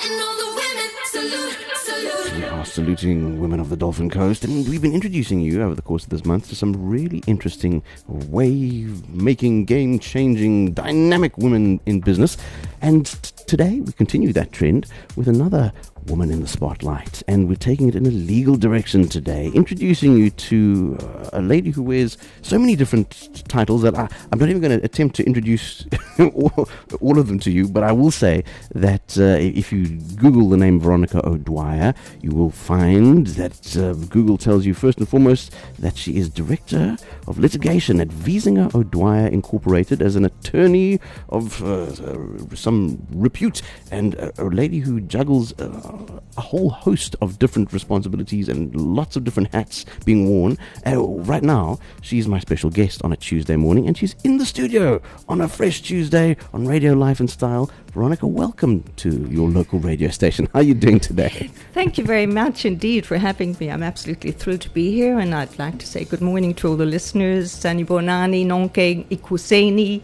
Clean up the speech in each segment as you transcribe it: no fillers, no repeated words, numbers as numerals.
And all the women, salute, salute. We are saluting women of the Dolphin Coast, and we've been introducing you over the course of this month to some really interesting, wave-making, game-changing, dynamic women in business. And today we continue that trend with another woman in the spotlight, and we're taking it in a legal direction today, introducing you to a lady who wears so many different titles that I'm not even going to attempt to introduce all of them to you, but I will say that if you Google the name Veronica O'Dwyer, you will find that Google tells you first and foremost that she is Director of Litigation at Wiesinger O'Dwyer Incorporated, as an attorney of some repute, and a lady who juggles a whole host of different responsibilities and lots of different hats being worn. Right now, she's my special guest on a Tuesday morning, and she's in the studio on a fresh Tuesday on Radio Life and Style. Veronica, welcome to your local radio station. How are you doing today? Thank you very much indeed for having me. I'm absolutely thrilled to be here, and I'd like to say good morning to all the listeners. Sanibonani, Nonke, Ikuseni,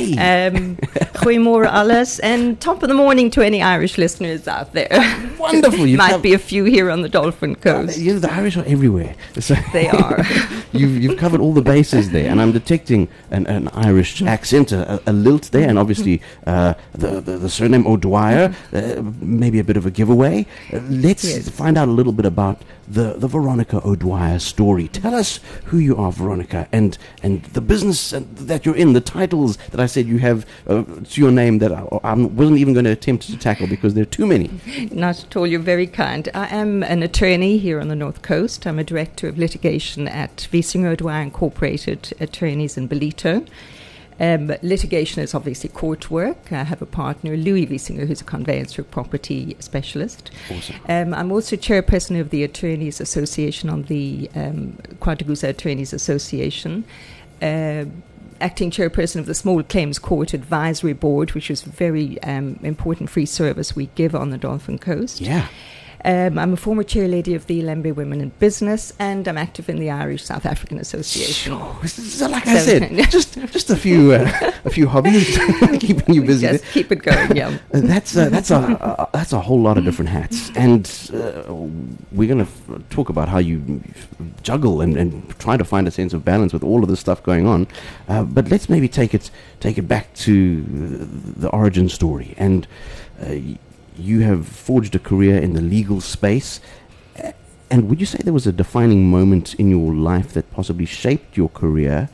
Goeiemorgen alles, and top of the morning to any Irish listeners out there. Wonderful. Might be a few here on the Dolphin Coast. The Irish are everywhere. So they are. You've covered all the bases there, and I'm detecting an Irish accent, a lilt there, and obviously the surname O'Dwyer, maybe a bit of a giveaway. Let's find out a little bit about the Veronica O'Dwyer story. Tell us who you are, Veronica, and the business that you're in, the titles that I said you have to your name that I wasn't even going to attempt to tackle because there are too many. Not at all. You're very kind. I am an attorney here on the North Coast. I'm a Director of Litigation at Wiesinger O'Dwyer Incorporated Attorneys in Ballito. Litigation is obviously court work. I have a partner, Louis Wiesinger, who's a conveyancer property specialist. Awesome. I'm also chairperson of the Attorneys Association on the Quadrigusa Attorneys Association. Acting chairperson of the Small Claims Court Advisory Board, which is a very important free service we give on the Dolphin Coast. Yeah. I'm a former chairlady of the Lembe Women in Business, and I'm active in the Irish South African Association. Sure. So like I said, just a few hobbies keeping you busy. Just keep it going. Yeah. That's a whole lot of different hats, and we're going to talk about how you juggle and try to find a sense of balance with all of this stuff going on. But let's maybe take it back to the origin story. And you have forged a career in the legal space. And would you say there was a defining moment in your life that possibly shaped your career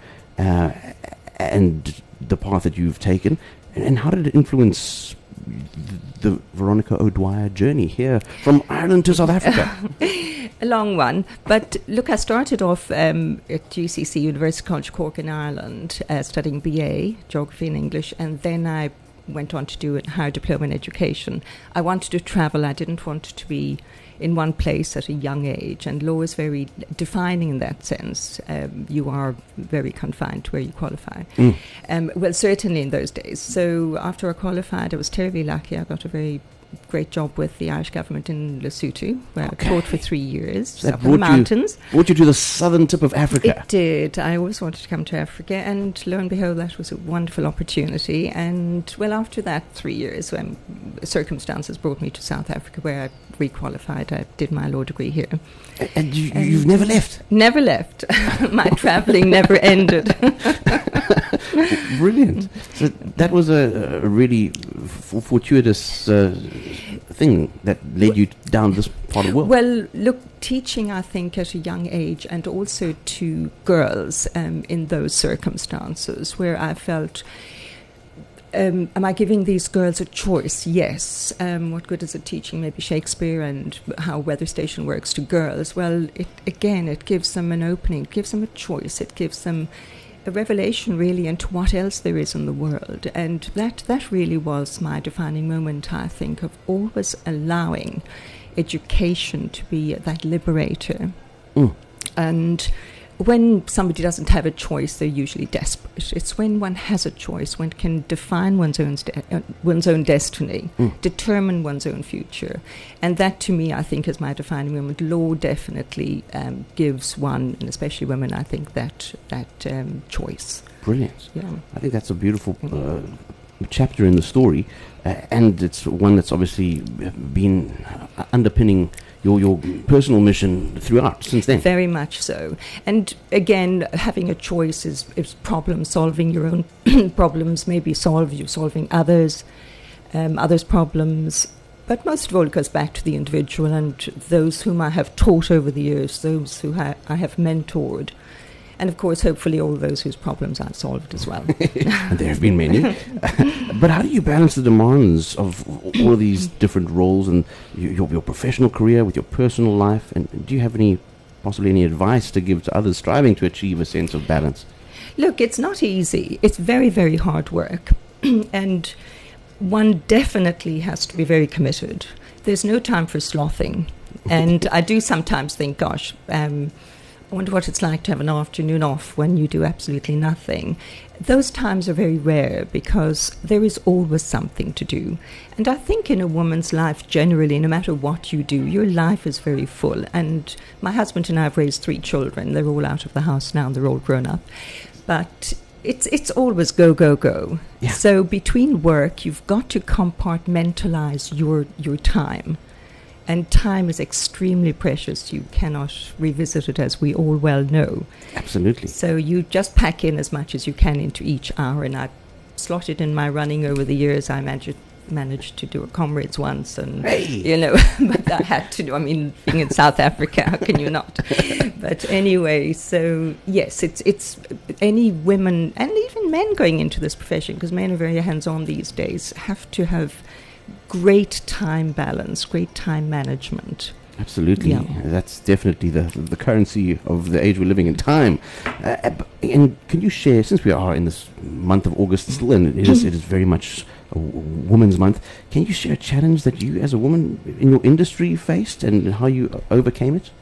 and the path that you've taken? And how did it influence the Veronica O'Dwyer journey here from Ireland to South Africa? A long one. But look, I started off at UCC, University College Cork in Ireland, studying BA, Geography and English, and then I went on to do a higher diploma in education. I wanted to travel. I didn't want to be in one place at a young age, and law is very defining in that sense. You are very confined to where you qualify. Well, certainly in those days. So after I qualified, I was terribly lucky. I got a very great job with the Irish government in Lesotho, where I taught for 3 years up in the mountains. Brought you to the southern tip of Africa. It did. I always wanted to come to Africa, and lo and behold, that was a wonderful opportunity. And well, after that 3 years, when circumstances brought me to South Africa, where I requalified, I did my law degree here. And you've never left? Never left. My travelling never ended. Brilliant. So that was a really fortuitous thing that led you down this part of the world. Well, look, teaching, I think, at a young age, and also to girls in those circumstances where I felt, am I giving these girls a choice? Yes. What good is it teaching maybe Shakespeare and how Weather Station works to girls? Well, it gives them an opening, it gives them a choice, it gives them a revelation really into what else there is in the world. And that really was my defining moment, I think, of always allowing education to be that liberator. And when somebody doesn't have a choice, they're usually desperate. It's when one has a choice, one can define one's own destiny, determine one's own future. And that, to me, I think, is my defining moment. Law definitely gives one, and especially women, I think, that choice. Brilliant. Yeah. I think that's a beautiful chapter in the story, and it's one that's obviously been underpinning your personal mission throughout since then. Very much so. And again, having a choice is problem solving. Your own problems, maybe solving others' problems. But most of all, it goes back to the individual and those whom I have taught over the years, those who I have mentored. And of course, hopefully all those whose problems I've solved as well. And there have been many. But how do you balance the demands of all of these different roles and your professional career with your personal life? And do you have possibly any advice to give to others striving to achieve a sense of balance? Look, it's not easy. It's very, very hard work. And one definitely has to be very committed. There's no time for slothing. And I do sometimes think, gosh, I wonder what it's like to have an afternoon off when you do absolutely nothing. Those times are very rare because there is always something to do. And I think in a woman's life generally, no matter what you do, your life is very full. And my husband and I have raised 3 children. They're all out of the house now and they're all grown up. But it's always go, go, go. Yeah. So between work, you've got to compartmentalize your time. And time is extremely precious. You cannot revisit it, as we all well know. Absolutely. So you just pack in as much as you can into each hour. And I slotted in my running over the years. I managed to do a Comrades once, and but I had to do. I mean, being in South Africa, how can you not? But anyway, so yes, it's any women and even men going into this profession, because men are very hands-on these days, have to have great time balance, great time management. Absolutely. Yeah. That's definitely the currency of the age we're living in, time. And can you share, since we are in this month of August still, and it is very much a Women's Month, can you share a challenge that you as a woman in your industry faced and how you overcame it?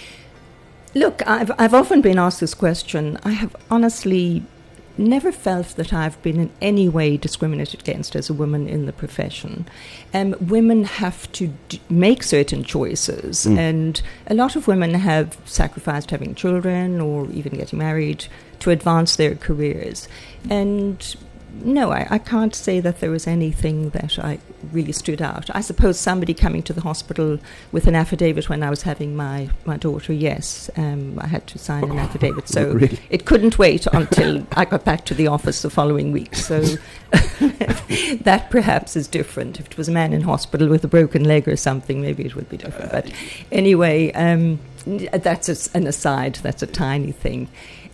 Look, I've often been asked this question. I have honestly never felt that I've been in any way discriminated against as a woman in the profession. Women have to make certain choices, and a lot of women have sacrificed having children or even getting married to advance their careers. And no, I can't say that there was anything that I really stood out. I suppose somebody coming to the hospital with an affidavit when I was having my daughter, yes, I had to sign an affidavit. So really? It couldn't wait until I got back to the office the following week. So that perhaps is different. If it was a man in hospital with a broken leg or something, maybe it would be different. But anyway, that's an aside. That's a tiny thing.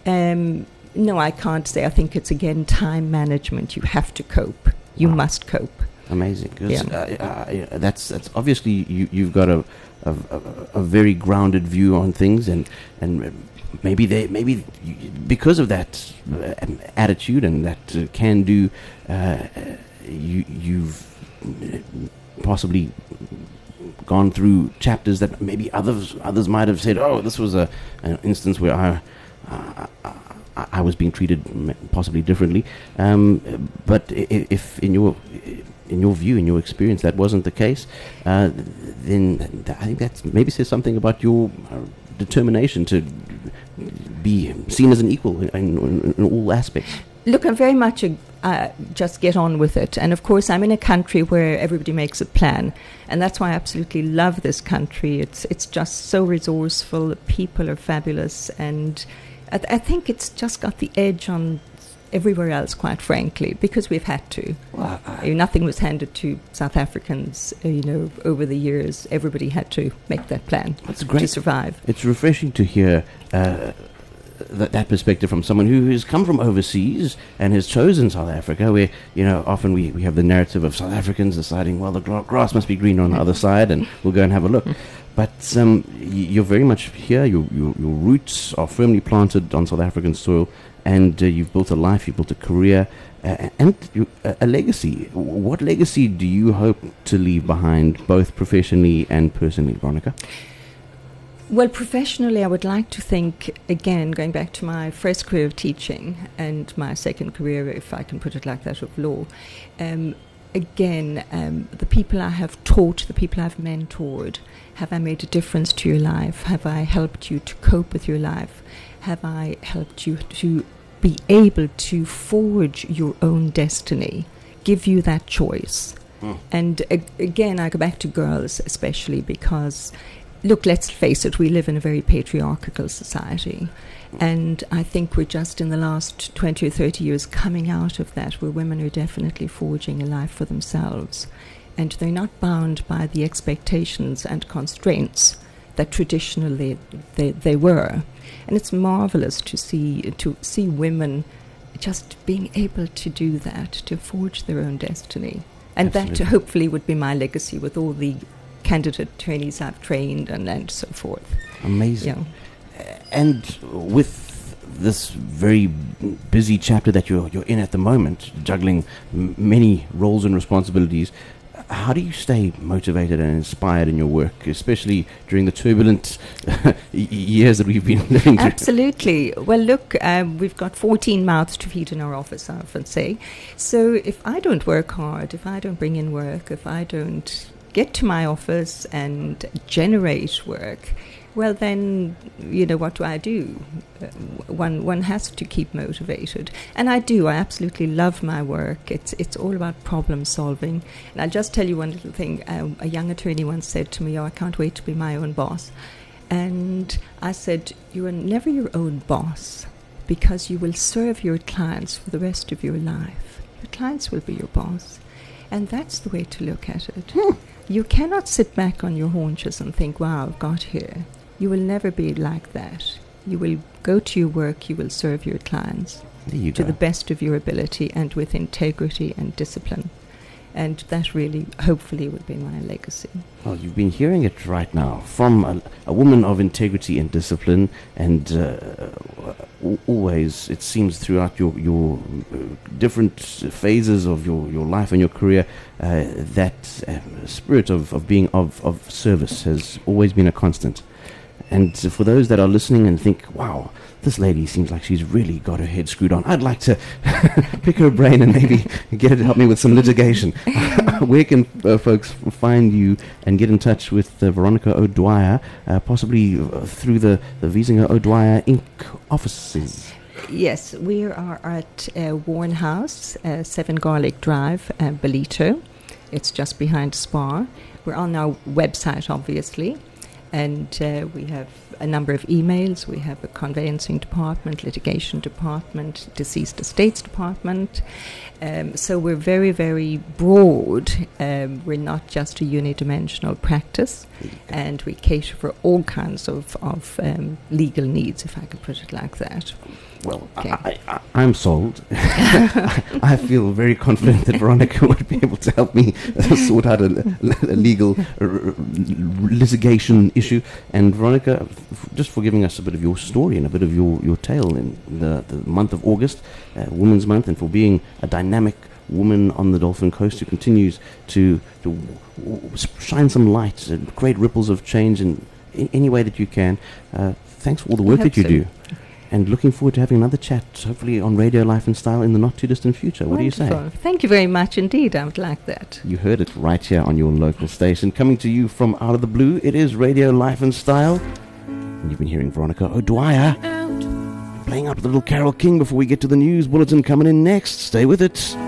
No, I can't say. I think it's, again, time management. You have to cope. You must cope. Amazing. That's obviously you've got a very grounded view on things, and maybe because of that attitude and that can do, you've possibly gone through chapters that maybe others might have said, oh, this was an instance where I was being treated possibly differently, but if in your view, in your experience, that wasn't the case, then I think that maybe says something about your determination to be seen as an equal in all aspects. Look, I'm very much just get on with it. And of course, I'm in a country where everybody makes a plan. And that's why I absolutely love this country. It's just so resourceful. The people are fabulous. And I think it's just got the edge on everywhere else, quite frankly, because we've had to. Well, nothing was handed to South Africans, over the years. Everybody had to make that plan to survive. It's refreshing to hear that perspective from someone who has come from overseas and has chosen South Africa, where, often we have the narrative of South Africans deciding, well, the grass must be greener on the other side, and we'll go and have a look. But you're very much here. Your roots are firmly planted on South African soil, and you've built a life, you've built a career, and a legacy. What legacy do you hope to leave behind, both professionally and personally, Veronica? Well, professionally, I would like to think, again, going back to my first career of teaching and my second career, if I can put it like that, of law. The people I have taught, the people I've mentored, have I made a difference to your life? Have I helped you to cope with your life? Have I helped you to be able to forge your own destiny give you that choice. And again, I go back to girls especially because, look, let's face it, we live in a very patriarchal society. And I think we're just in the last 20 or 30 years coming out of that, where women are definitely forging a life for themselves. And they're not bound by the expectations and constraints that traditionally they were. And it's marvelous to see women just being able to do that, to forge their own destiny. And Absolutely. that hopefully would be my legacy with all the candidate trainees I've trained and so forth. Amazing. Yeah. And with this very busy chapter that you're in at the moment, juggling many roles and responsibilities, how do you stay motivated and inspired in your work, especially during the turbulent years that we've been living through? Absolutely. Well, look, we've got 14 mouths to feed in our office, I often say. So if I don't work hard, if I don't bring in work, if I don't get to my office and generate work, well, then, what do I do? One has to keep motivated. And I do. I absolutely love my work. It's all about problem solving. And I'll just tell you one little thing. A young attorney once said to me, I can't wait to be my own boss. And I said, you are never your own boss because you will serve your clients for the rest of your life. Your clients will be your boss. And that's the way to look at it. You cannot sit back on your haunches and think, wow, I've got here. You will never be like that. You will go to your work, you will serve your clients There you to go. the best of your ability and with integrity and discipline. And that really, hopefully, would be my legacy. Well, you've been hearing it right now from a woman of integrity and discipline, and always, it seems, throughout your different phases of your life and your career, that spirit of being of service has always been a constant. And for those that are listening and think, wow, this lady seems like she's really got her head screwed on, I'd like to pick her brain and maybe get her to help me with some litigation. Where can folks find you and get in touch with Veronica O'Dwyer, possibly through the Wiesinger O'Dwyer Inc. offices? Yes, we are at Warren House, 7 Garlic Drive, Ballito. It's just behind Spar. We're on our website, obviously. And we have a number of emails. We have a conveyancing department, litigation department, deceased estates department. So we're very, very broad. We're not just a unidimensional practice. And we cater for all kinds of legal needs, if I could put it like that. Well, Okay. I'm sold. I feel very confident that Veronica would be able to help me sort out a legal litigation issue. And Veronica, just for giving us a bit of your story and a bit of your tale in the month of August, Women's Month, and for being a dynamic woman on the Dolphin Coast who continues to shine some light and create ripples of change in any way that you can. Thanks for all the work that you do. And looking forward to having another chat, hopefully on Radio Life and Style in the not-too-distant future. What do you say? Wonderful. Thank you very much indeed. I would like that. You heard it right here on your local station. Coming to you from out of the blue, it is Radio Life and Style. And you've been hearing Veronica O'Dwyer playing out with a little Carole King before we get to the news bulletin coming in next. Stay with it.